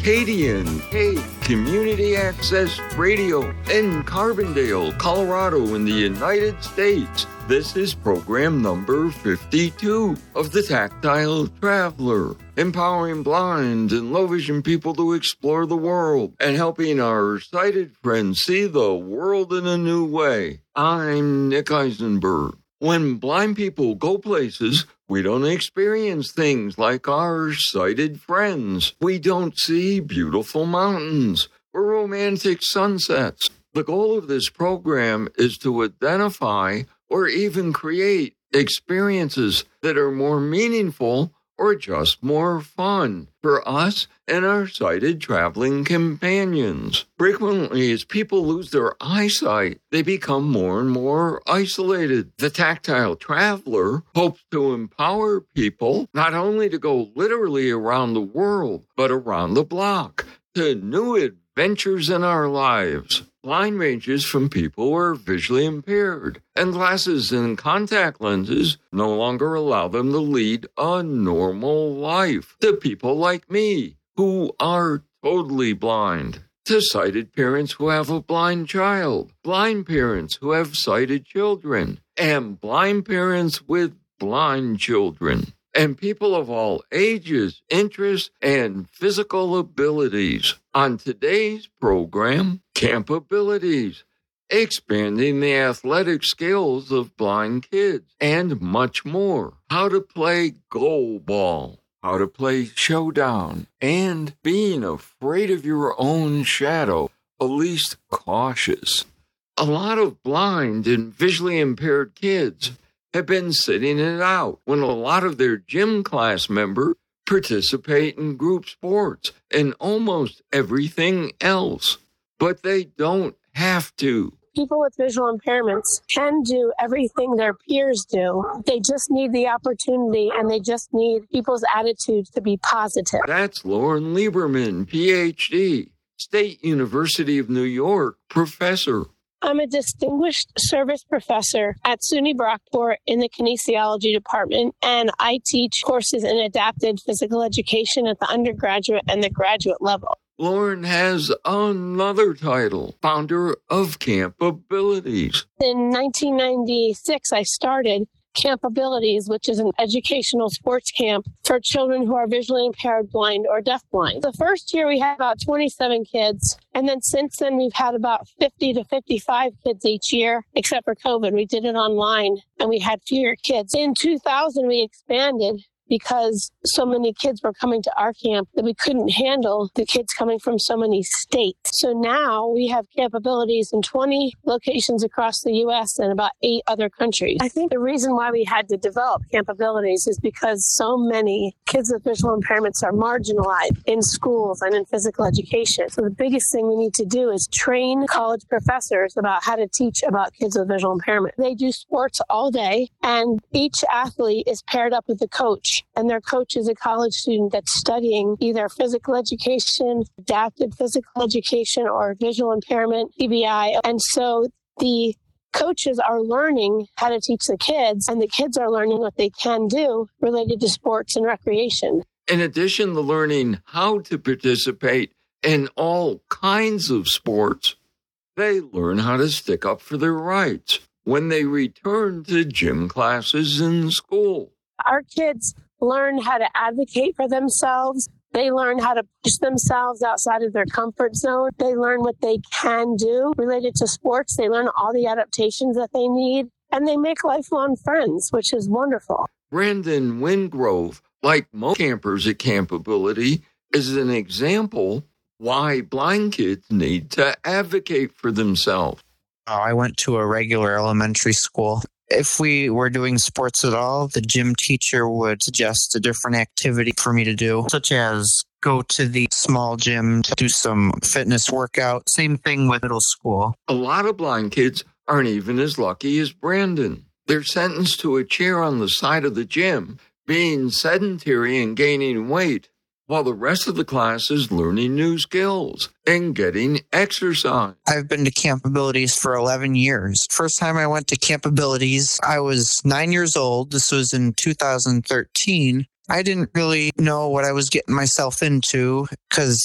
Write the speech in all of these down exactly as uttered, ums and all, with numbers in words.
K D N K Community Access Radio in Carbondale, Colorado in the United States. This is program number fifty-two of The Tactile Traveler, empowering blind and low vision people to explore the world and helping our sighted friends see the world in a new way. I'm Nick Eisenberg. When blind people go places, we don't experience things like our sighted friends. We don't see beautiful mountains or romantic sunsets. The goal of this program is to identify or even create experiences that are more meaningful or just more fun for us and our sighted traveling companions. Frequently, as people lose their eyesight, they become more and more isolated. The Tactile Traveler hopes to empower people not only to go literally around the world, but around the block to new adventures in our lives. Blind ranges from people who are visually impaired, and glasses and contact lenses no longer allow them to lead a normal life. To people like me, who are totally blind. To sighted parents who have a blind child, blind parents who have sighted children, and blind parents with blind children. And people of all ages, interests, and physical abilities. On today's program, Campabilities, expanding the athletic skills of blind kids, and much more. How to play goal ball, how to play showdown, and being afraid of your own shadow, at least cautious. A lot of blind and visually impaired kids have been sitting it out when a lot of their gym class members participate in group sports and almost everything else. But they don't have to. People with visual impairments can do everything their peers do. They just need the opportunity, and they just need people's attitudes to be positive. That's Lauren Lieberman, P H D, State University of New York professor. I'm a distinguished service professor at SUNY Brockport in the kinesiology department, and I teach courses in adapted physical education at the undergraduate and the graduate level. Lauren has another title, founder of Campabilities. In nineteen ninety-six, I started Campabilities, which is an educational sports camp for children who are visually impaired, blind, or deafblind. The first year we had about twenty-seven kids, and then since then we've had about fifty to fifty-five kids each year, except for COVID. We did it online, and we had fewer kids. In two thousand, we expanded because so many kids were coming to our camp that we couldn't handle the kids coming from so many states. So now we have Campabilities in twenty locations across the U S and about eight other countries. I think the reason why we had to develop Campabilities is because so many kids with visual impairments are marginalized in schools and in physical education. So the biggest thing we need to do is train college professors about how to teach about kids with visual impairment. They do sports all day, and each athlete is paired up with a coach. And their coach is a college student that's studying either physical education, adapted physical education, or visual impairment, T B I. And so the coaches are learning how to teach the kids, and the kids are learning what they can do related to sports and recreation. In addition to learning how to participate in all kinds of sports, they learn how to stick up for their rights when they return to gym classes in school. Our kids learn how to advocate for themselves. They learn how to push themselves outside of their comfort zone. They learn what they can do related to sports. They learn all the adaptations that they need, and they make lifelong friends, which is wonderful. Brandon Wingrove, like most campers at Campability, is an example why blind kids need to advocate for themselves. Oh, I went to a regular elementary school. If we were doing sports at all, the gym teacher would suggest a different activity for me to do, such as go to the small gym to do some fitness workout. Same thing with middle school. A lot of blind kids aren't even as lucky as Brandon. They're sentenced to a chair on the side of the gym, being sedentary and gaining weight, while the rest of the class is learning new skills and getting exercise. I've been to Campabilities for eleven years. First time I went to Campabilities, I was nine years old. This was in two thousand thirteen. I didn't really know what I was getting myself into because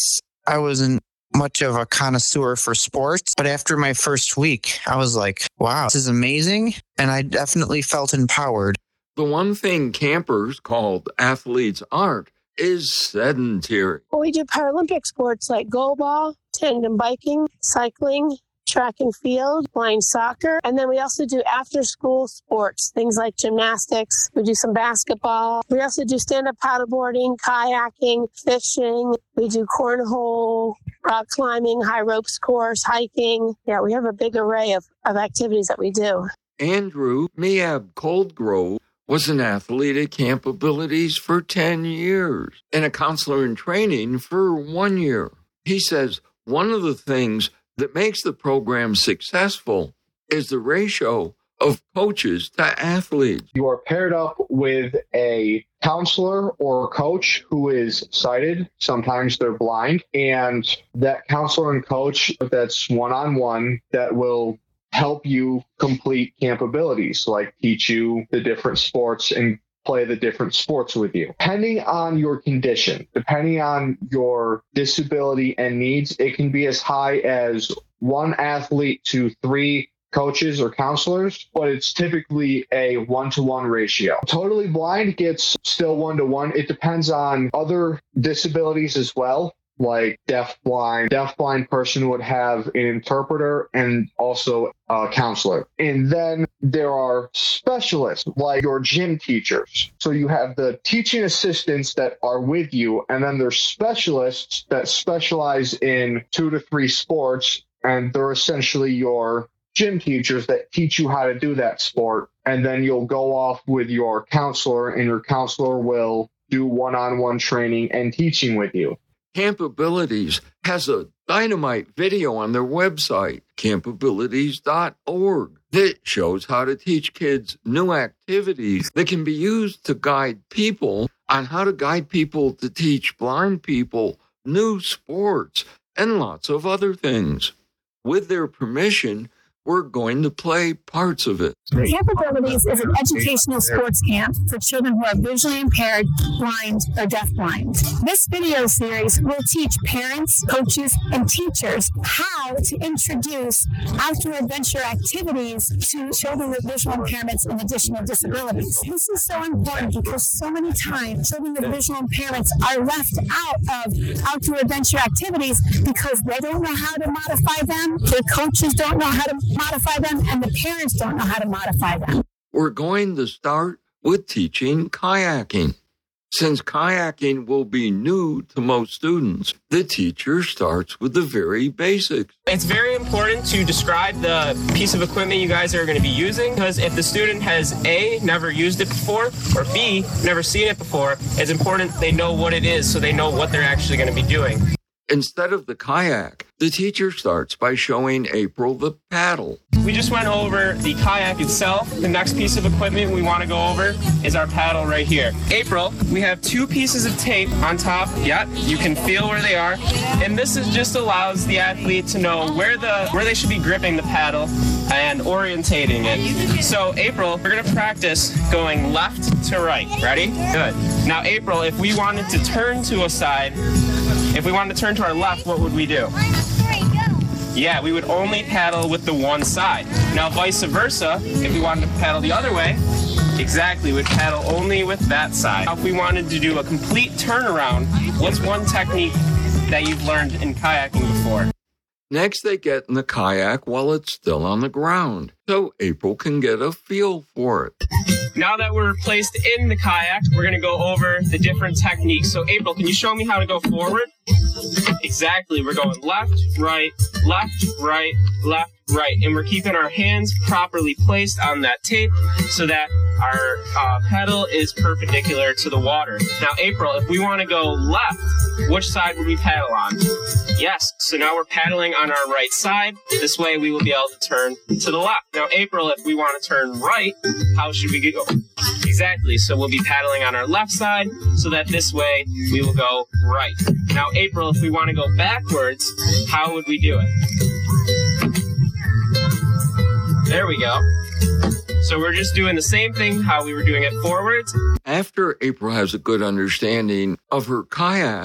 I wasn't much of a connoisseur for sports, but after my first week, I was like, wow, this is amazing. And I definitely felt empowered. The one thing campers called athletes aren't is sedentary. We do Paralympic sports like goalball, tandem biking, cycling, track and field, blind soccer. And then we also do after-school sports, things like gymnastics. We do some basketball. We also do stand-up paddleboarding, kayaking, fishing. We do cornhole, rock climbing, high ropes course, hiking. Yeah, we have a big array of, of activities that we do. Andrew Miab Coldgrove was an athlete at Camp Abilities for ten years and a counselor in training for one year. He says one of the things that makes the program successful is the ratio of coaches to athletes. You are paired up with a counselor or coach who is sighted. Sometimes they're blind. And that counselor and coach that's one-on-one that will help you complete Camp Abilities, like teach you the different sports and play the different sports with you. Depending on your condition, depending on your disability and needs, it can be as high as one athlete to three coaches or counselors, but it's typically a one-to-one ratio. Totally blind gets still one-to-one. It depends on other disabilities as well. Like deaf-blind, deaf-blind person would have an interpreter and also a counselor. And then there are specialists, like your gym teachers. So you have the teaching assistants that are with you, and then there's specialists that specialize in two to three sports, and they're essentially your gym teachers that teach you how to do that sport. And then you'll go off with your counselor, and your counselor will do one-on-one training and teaching with you. Camp Abilities has a dynamite video on their website, camp abilities dot org, that shows how to teach kids new activities that can be used to guide people on how to guide people to teach blind people new sports and lots of other things. With their permission, we're going to play parts of it. Camp Abilities is an educational sports camp for children who are visually impaired, blind, or deafblind. This video series will teach parents, coaches, and teachers how to introduce outdoor adventure activities to children with visual impairments and additional disabilities. This is so important because so many times children with visual impairments are left out of outdoor adventure activities because they don't know how to modify them, their coaches don't know how to modify them, and the parents don't know how to modify them. We're going to start with teaching kayaking. Since kayaking will be new to most students, the teacher starts with the very basics. It's very important to describe the piece of equipment you guys are going to be using, because if the student has A, never used it before, or B, never seen it before, it's important they know what it is so they know what they're actually going to be doing. Instead of the kayak, the teacher starts by showing April the paddle. We just went over the kayak itself. The next piece of equipment we want to go over is our paddle right here. April, we have two pieces of tape on top. Yep, you can feel where they are. And this is just allows the athlete to know where the where they should be gripping the paddle and orientating it. So April, we're going to practice going left to right. Ready? Good. Now April, if we wanted to turn to a side, if we wanted to turn to our left, what would we do? Yeah, we would only paddle with the one side. Now, vice versa, if we wanted to paddle the other way, exactly, we'd paddle only with that side. Now, if we wanted to do a complete turnaround, what's one technique that you've learned in kayaking before? Next, they get in the kayak while it's still on the ground, so April can get a feel for it. Now that we're placed in the kayak, we're going to go over the different techniques. So, April, can you show me how to go forward? Exactly. We're going left, right, left, right, left, right. And we're keeping our hands properly placed on that tape so that our uh, paddle is perpendicular to the water. Now, April, if we want to go left, which side would we paddle on? Yes. So now we're paddling on our right side. This way we will be able to turn to the left. Now, April, if we want to turn right, how should we go? Exactly. So we'll be paddling on our left side so that this way we will go right. Now, April, if we want to go backwards, how would we do it? There we go. So we're just doing the same thing how we were doing it forwards. After April has a good understanding of her kayak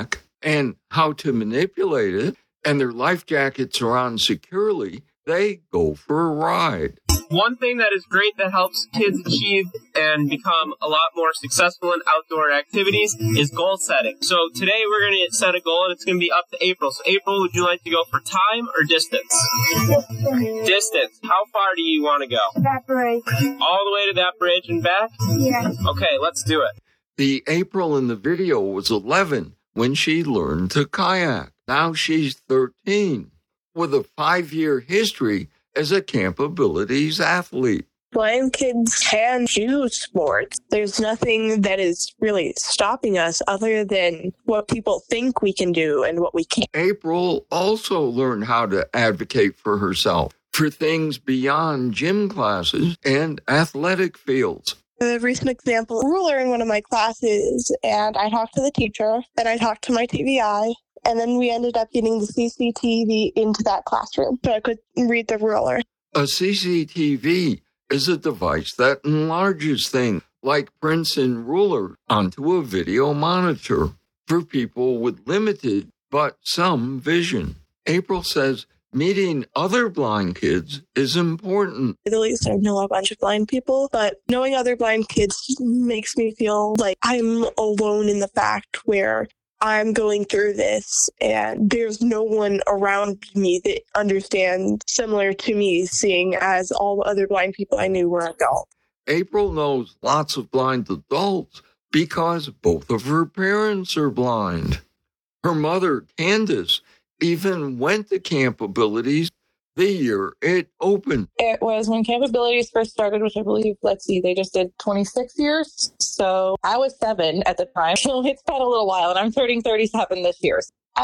and how to manipulate it, and their life jackets are on securely, they go for a ride. One thing that is great that helps kids achieve and become a lot more successful in outdoor activities is goal setting. So today we're going to set a goal, and it's going to be up to April. So April, would you like to go for time or distance? Distance. Distance. How far do you want to go? That bridge. All the way to that bridge and back? Yeah. Okay, let's do it. The April in the video was eleven when she learned to kayak. Now she's thirteen with a five-year history as a Camp Abilities athlete. Blind kids can do sports. There's nothing that is really stopping us other than what people think we can do and what we can't. April also learned how to advocate for herself for things beyond gym classes and athletic fields. A recent example, ruler in one of my classes, and I talked to the teacher, then I talked to my T V I, and then we ended up getting the C C T V into that classroom so I could read the ruler. A C C T V is a device that enlarges things like prints and rulers onto a video monitor for people with limited but some vision. April says meeting other blind kids is important. At least I know a bunch of blind people, but knowing other blind kids makes me feel like I'm alone in the fact where I'm going through this and there's no one around me that understands similar to me, seeing as all the other blind people I knew were adults. April knows lots of blind adults because both of her parents are blind. Her mother, Candace, even went to Camp Abilities the year it opened. It was when Camp Abilities first started, which I believe, let's see, they just did twenty-six years. So I was seven at the time. So it's been a little while, and I'm turning thirty-seven this year.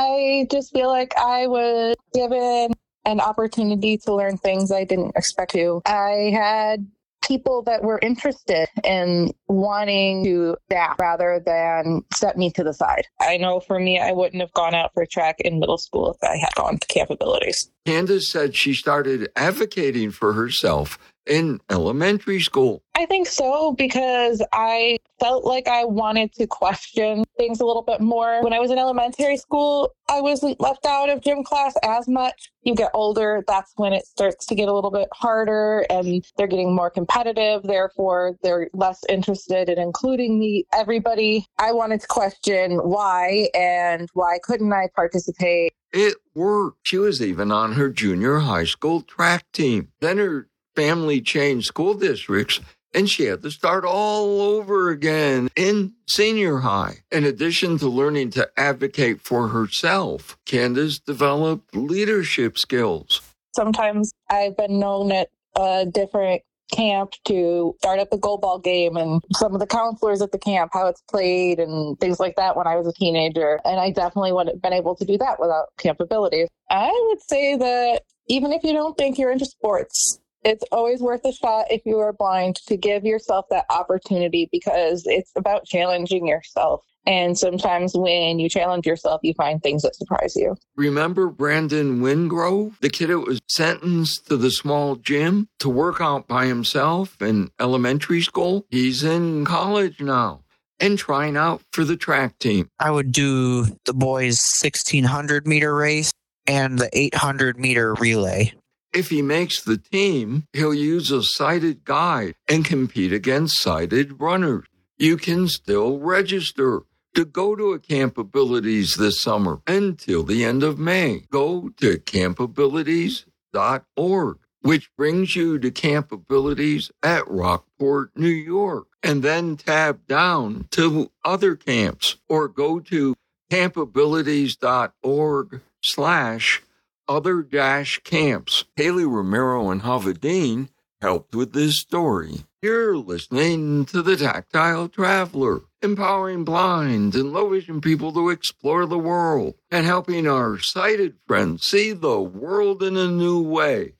I just feel like I was given an opportunity to learn things I didn't expect to. I had people that were interested in wanting to adapt rather than set me to the side. I know for me, I wouldn't have gone out for track in middle school if I had gone to Camp Abilities. Candace said she started advocating for herself in elementary school. I think so, because I felt like I wanted to question things a little bit more. When I was in elementary school, I wasn't left out of gym class as much. You get older, that's when it starts to get a little bit harder, and they're getting more competitive. Therefore, they're less interested in including me. Everybody, I wanted to question why, and why couldn't I participate? It worked. She was even on her junior high school track team. Then her family changed school districts, and she had to start all over again in senior high. In addition to learning to advocate for herself, Candace developed leadership skills. Sometimes I've been known at a different camp to start up the goal ball game, and some of the counselors at the camp, how it's played and things like that when I was a teenager. And I definitely wouldn't have been able to do that without Camp Abilities. I would say that even if you don't think you're into sports, it's always worth a shot if you are blind to give yourself that opportunity, because it's about challenging yourself. And sometimes when you challenge yourself, you find things that surprise you. Remember Brandon Wingrove, the kid that was sentenced to the small gym to work out by himself in elementary school? He's in college now and trying out for the track team. I would do the boys' sixteen hundred meter race and the eight hundred meter relay. If he makes the team, he'll use a sighted guide and compete against sighted runners. You can still register to go to a Camp Abilities this summer until the end of May. Go to camp abilities dot org, which brings you to Camp Abilities at Rockport, New York, and then tab down to other camps, or go to camp abilities dot org slash other dash camps. Haley Romero and Havadine helped with this story. You're listening to The Tactile Traveler, empowering blind and low vision people to explore the world and helping our sighted friends see the world in a new way.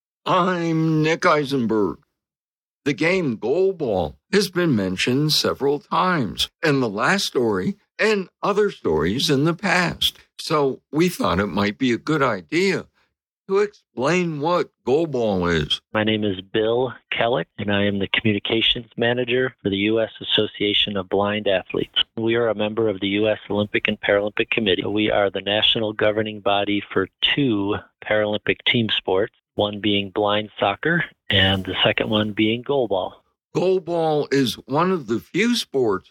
I'm Nick Eisenberg. The game Goal Ball has been mentioned several times in the last story and other stories in the past. So we thought it might be a good idea to explain what goalball is. My name is Bill Kellick, and I am the Communications Manager for the U S Association of Blind Athletes. We are a member of the U S Olympic and Paralympic Committee. We are the national governing body for two Paralympic team sports, one being blind soccer and the second one being goalball. Goalball is one of the few sports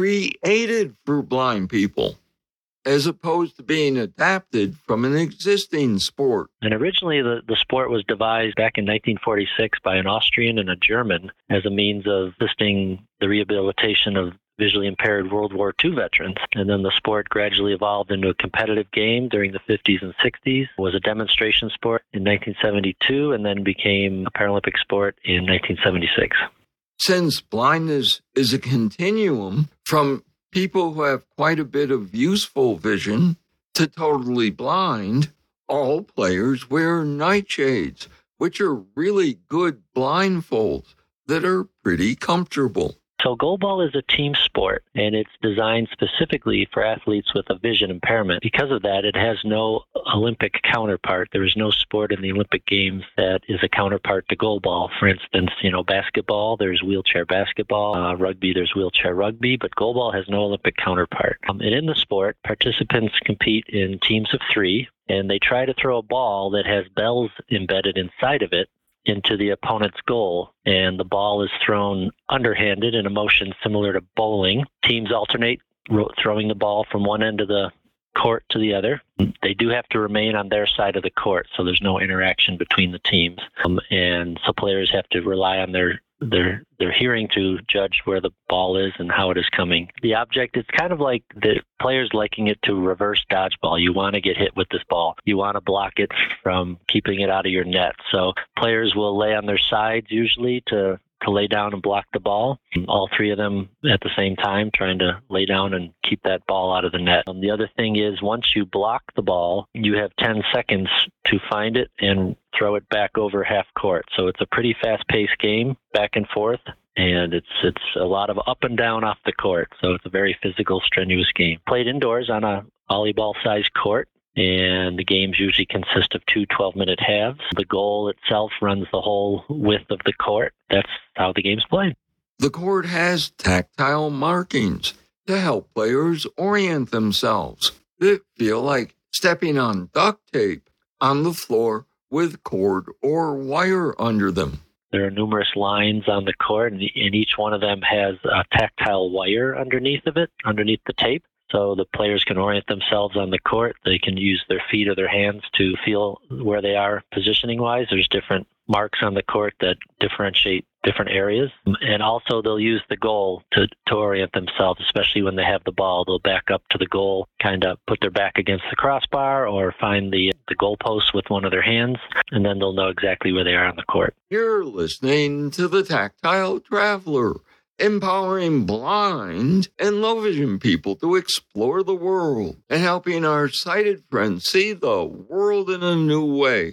created for blind people, as opposed to being adapted from an existing sport. And originally, the, the sport was devised back in nineteen forty-six by an Austrian and a German as a means of assisting the rehabilitation of visually impaired World War Two veterans. And then the sport gradually evolved into a competitive game during the fifties and sixties, was a demonstration sport in nineteen seventy-two, and then became a Paralympic sport in nineteen seventy-six. Since blindness is a continuum from people who have quite a bit of useful vision to totally blind, all players wear nightshades, which are really good blindfolds that are pretty comfortable. So goalball is a team sport, and it's designed specifically for athletes with a vision impairment. Because of that, it has no Olympic counterpart. There is no sport in the Olympic Games that is a counterpart to goalball. For instance, you know, basketball, there's wheelchair basketball. Uh, rugby, there's wheelchair rugby, but goalball has no Olympic counterpart. Um, and in the sport, participants compete in teams of three, and they try to throw a ball that has bells embedded inside of it into the opponent's goal, and the ball is thrown underhanded in a motion similar to bowling. Teams alternate ro- throwing the ball from one end of the court to the other. They do have to remain on their side of the court, so there's no interaction between the teams. Um, and so players have to rely on their their their hearing to judge where the ball is and how it is coming. The object, it's kind of like the players liking it to reverse dodgeball. You want to get hit with this ball. You want to block it from keeping it out of your net. So players will lay on their sides usually to to lay down and block the ball. All three of them at the same time trying to lay down and keep that ball out of the net. Um, the other thing is, once you block the ball, you have ten seconds to find it and throw it back over half court. So it's a pretty fast-paced game, back and forth, and it's it's a lot of up and down off the court. So it's a very physical, strenuous game. Played indoors on a volleyball-sized court, and the games usually consist of two twelve-minute halves. The goal itself runs the whole width of the court. That's how the game's played. The court has tactile markings to help players orient themselves that feel like stepping on duct tape on the floor with cord or wire under them. There are numerous lines on the court, and each one of them has a tactile wire underneath of it, underneath the tape. So the players can orient themselves on the court. They can use their feet or their hands to feel where they are positioning-wise. There's different marks on the court that differentiate different areas. And also they'll use the goal to, to orient themselves, especially when they have the ball. They'll back up to the goal, kind of put their back against the crossbar or find the, the goalpost with one of their hands, and then they'll know exactly where they are on the court. You're listening to The Tactile Traveler, empowering blind and low vision people to explore the world and helping our sighted friends see the world in a new way.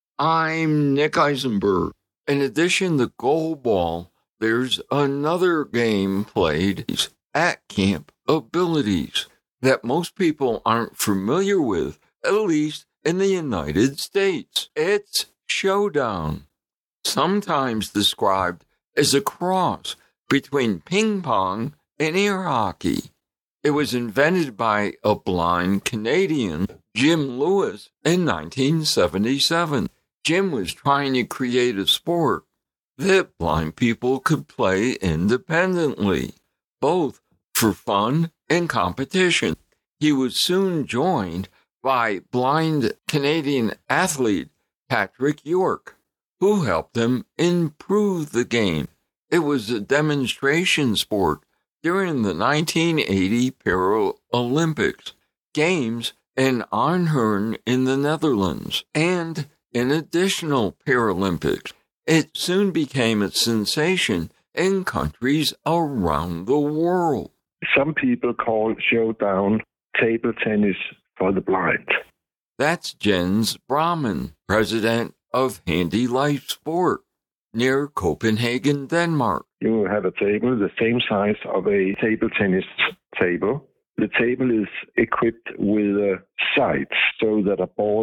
I'm Nick Eisenberg. In addition to goalball, there's another game played at Camp Abilities that most people aren't familiar with, at least in the United States. It's Showdown, sometimes described as a cross between ping pong and air hockey. It was invented by a blind Canadian, Jim Lewis, in nineteen seventy-seven. Jim was trying to create a sport that blind people could play independently, both for fun and competition. He was soon joined by blind Canadian athlete Patrick York, who helped him improve the game. It was a demonstration sport during the nineteen eighty Paralympics Games in Arnhem in the Netherlands, and in additional Paralympics. It soon became a sensation in countries around the world. Some people call Showdown table tennis for the blind. That's Jens Brahman, president of Handy Life Sport, near Copenhagen, Denmark. You have a table the same size of a table tennis table. The table is equipped with uh, sights so that a ball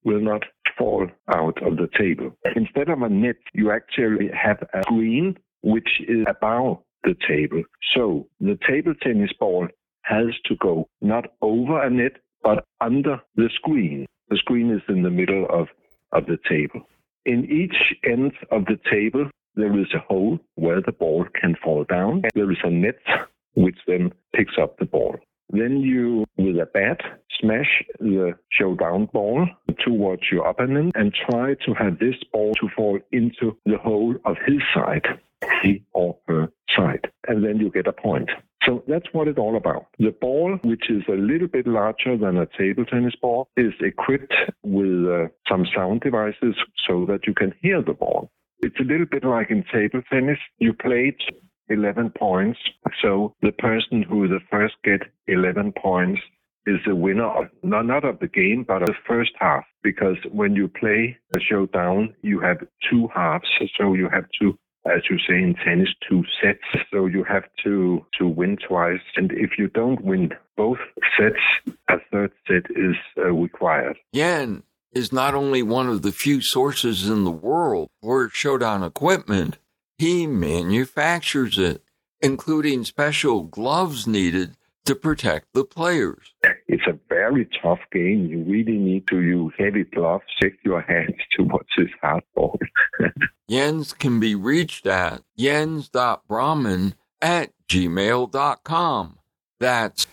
will not fall out of the table. Instead of a net, you actually have a screen which is above the table. So the table tennis ball has to go not over a net, but under the screen. The screen is in the middle of, of the table. In each end of the table, there is a hole where the ball can fall down. There is a net which then picks up the ball. Then you, with a bat, smash the showdown ball towards your opponent and try to have this ball to fall into the hole of his side, he or her side. And then you get a point. So that's what it's all about. The ball, which is a little bit larger than a table tennis ball, is equipped with uh, some sound devices so that you can hear the ball. It's a little bit like in table tennis. You played eleven points. So the person who the first get eleven points is the winner, of, not, not of the game, but of the first half. Because when you play a showdown, you have two halves. So you have to, as you say in tennis, two sets. So you have to, to win twice. And if you don't win both sets, a third set is uh, required. Jan is not only one of the few sources in the world for showdown equipment, he manufactures it, including special gloves needed to protect the players. It's a very tough game. You really need to use heavy gloves, stick your hands towards this hard ball. Jens can be reached at jens dot brahman at gmail dot com. That's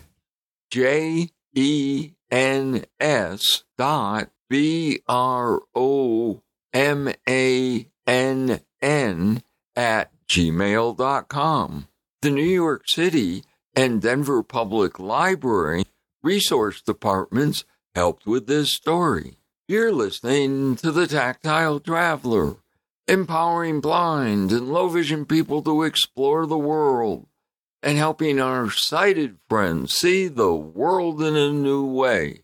J E N S dot B R O M A N N at gmail dot com. The New York City and Denver Public Library resource departments helped with this story. You're listening to The Tactile Traveler, empowering blind and low vision people to explore the world and helping our sighted friends see the world in a new way.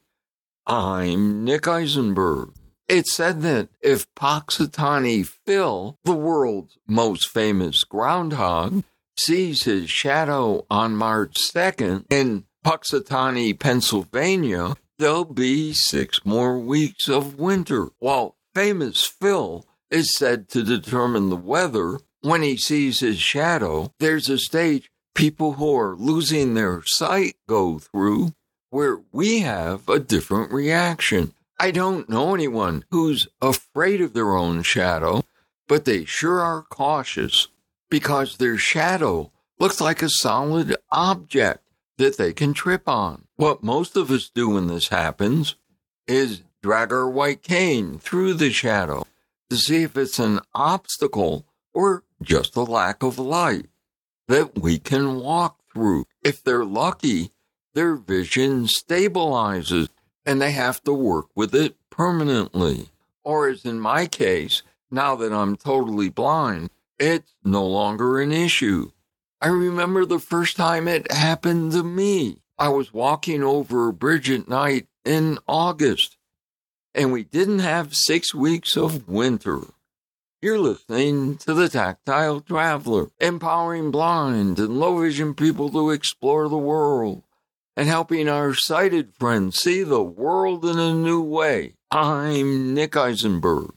I'm Nick Eisenberg. It's said that if Punxsutawney Phil, the world's most famous groundhog, sees his shadow on March second in Punxsutawney, Pennsylvania, there'll be six more weeks of winter, while famous Phil is said to determine the weather when he sees his shadow. There's a stage people who are losing their sight go through where we have a different reaction. I don't know anyone who's afraid of their own shadow, but they sure are cautious because their shadow looks like a solid object that they can trip on. What most of us do when this happens is drag our white cane through the shadow to see if it's an obstacle or just a lack of light that we can walk through. If they're lucky, their vision stabilizes and they have to work with it permanently. Or as in my case, now that I'm totally blind, it's no longer an issue. I remember the first time it happened to me. I was walking over a bridge at night in August, and we didn't have six weeks of winter. You're listening to The Tactile Traveler, empowering blind and low vision people to explore the world and helping our sighted friends see the world in a new way. I'm Nick Eisenberg.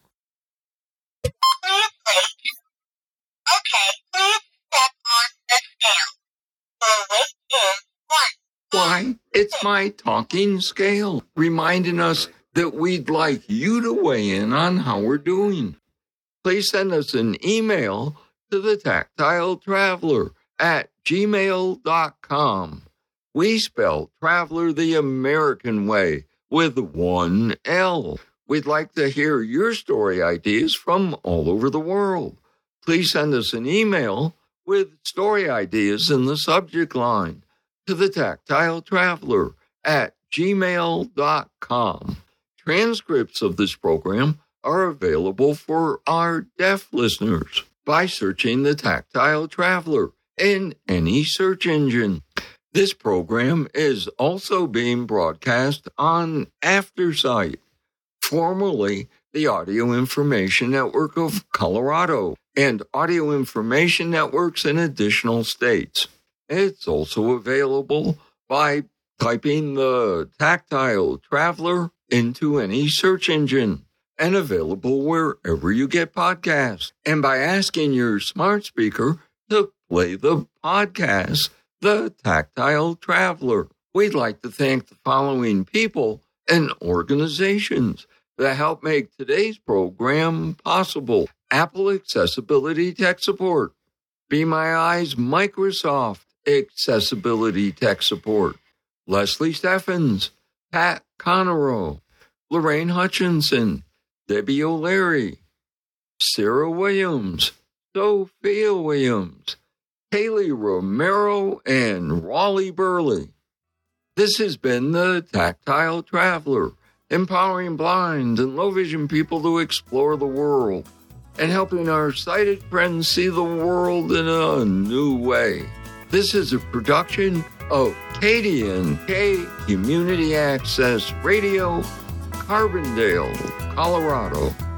Why, it's my talking scale, reminding us that we'd like you to weigh in on how we're doing. Please send us an email to the tactile traveler at gmail dot com. We spell traveler the American way with one L. We'd like to hear your story ideas from all over the world. Please send us an email with story ideas in the subject line to the tactile traveler at gmail dot com. Transcripts of this program are available for our deaf listeners by searching The Tactile Traveler in any search engine. This program is also being broadcast on AfterSight, formerly the Audio Information Network of Colorado, and Audio Information Networks in additional states. It's also available by typing the Tactile Traveler into any search engine and available wherever you get podcasts. And by asking your smart speaker to play the podcast, The Tactile Traveler. We'd like to thank the following people and organizations that help make today's program possible. Apple Accessibility Tech Support, Be My Eyes Microsoft Accessibility Tech Support, Leslie Steffens, Pat Conero, Lorraine Hutchinson, Debbie O'Leary, Sarah Williams, Sophia Williams, Haley Romero, and Raleigh Burley. This has been The Tactile Traveler, empowering blind and low vision people to explore the world and helping our sighted friends see the world in a new way. This is a production of K D N K Community Access Radio, Carbondale, Colorado.